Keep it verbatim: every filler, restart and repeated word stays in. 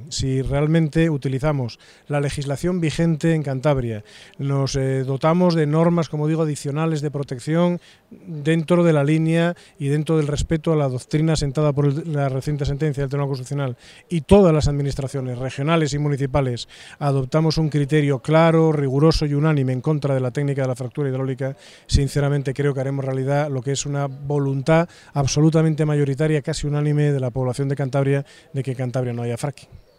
Si realmente utilizamos la legislación vigente en Cantabria, nos eh, dotamos de normas, como digo, adicionales de protección dentro de la línea y dentro del respeto a la doctrina sentada por el, la reciente sentencia del Tribunal Constitucional, y todas las administraciones regionales y municipales adoptamos un criterio claro, riguroso y unánime en contra de la técnica de la fractura hidráulica, sinceramente creo que haremos realidad lo que es una voluntad absolutamente mayoritaria, casi unánime, de la población de Cantabria, de que en Cantabria no haya fracking.